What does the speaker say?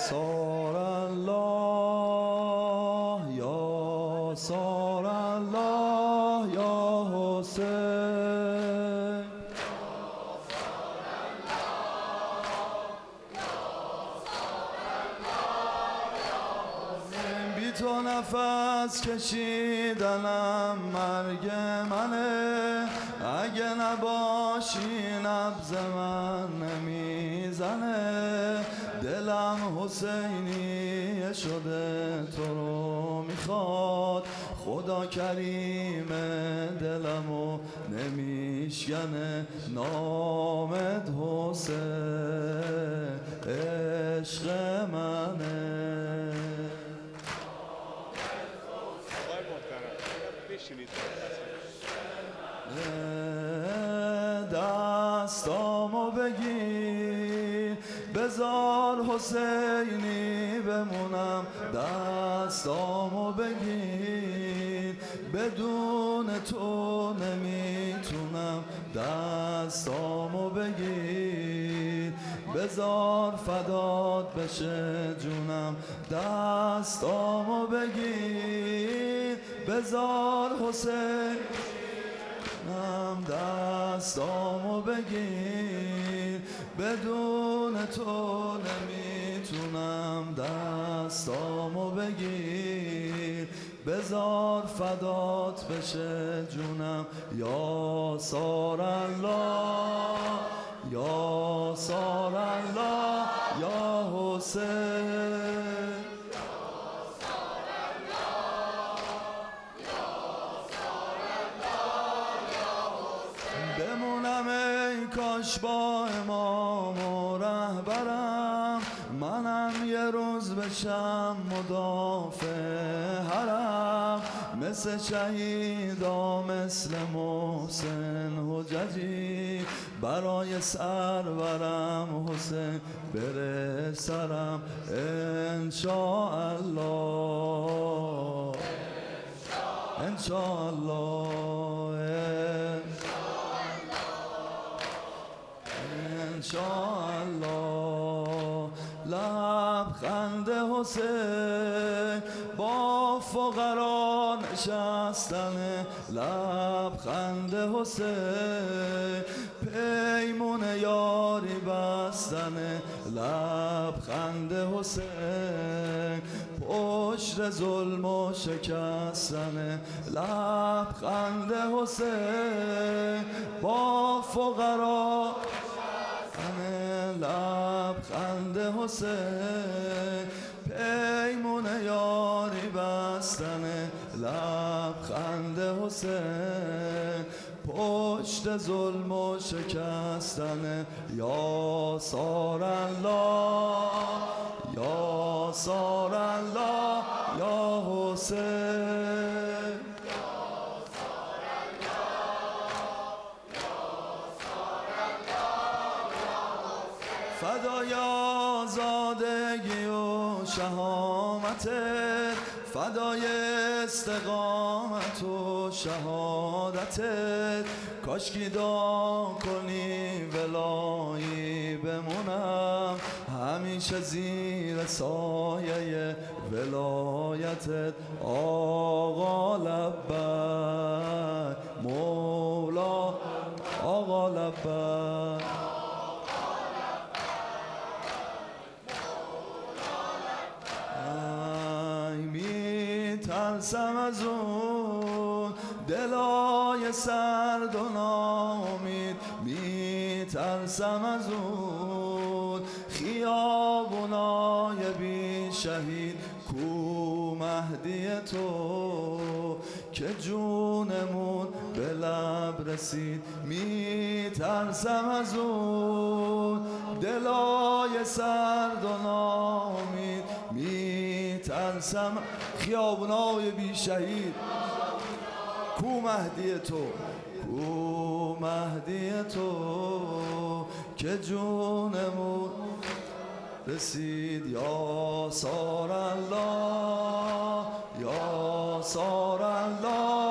سار الله یا سار الله یا حسین بی تو نفس کشیدنم مرگ منه، اگه نباشی نبض من نمیزنه. دلم حسینیه شده تو رو میخواد، خدا کریمه دلمو نمیشکنه. نامت حسین عشق منه. دستامو بگیر بذار حسینی بمونم، دستامو بگیر بدون تو نمیتونم. دستامو بگیر بذار فدات بشه جونم، دستامو بگیر بذار حسین دستامو بگیر بدون تو نمیتونم. دستامو بگیر بذار فدات بشه جونم. یا سار الله یا سار الله یا حسین بمونم ای کاش با امام و رهبرم، منم یه روز بشم مدافع حرم. مثل شهیدا مثل محسن حججی، برای سرورم حسین بره سرم. انشاءالله انشاءالله انشاءالله. لبخند حسین با فقرا نشستن، لبخند حسین پیمون یاری بستن. لبخند حسین پشت ظلم و شکستن. لبخند حسین با فقرا لبخند حسین پیمون یاری بستن. لبخند حسین پشت ظلم و شکستن. یا سار الله یا سار الله یا حسین فدای آزادگی و شهامتت، فدای استقامت و شهادتت. کاشکی دعا کنی ولایی بمونم، همیشه زیر سایه ولایتت. آقا لبیک مولا آقا لبیک. میترسم از اون دلای سرد و ناامید، میترسم از اون خیابونای بی شهید. کو مهدی تو که جونمون به لب رسید. میترسم از اون دلای سرد و ناامید، میترسم خیابونای بی شهید. کو مهدی تو کو مهدی تو که جونمون رسید. یا سار الله یا سار الله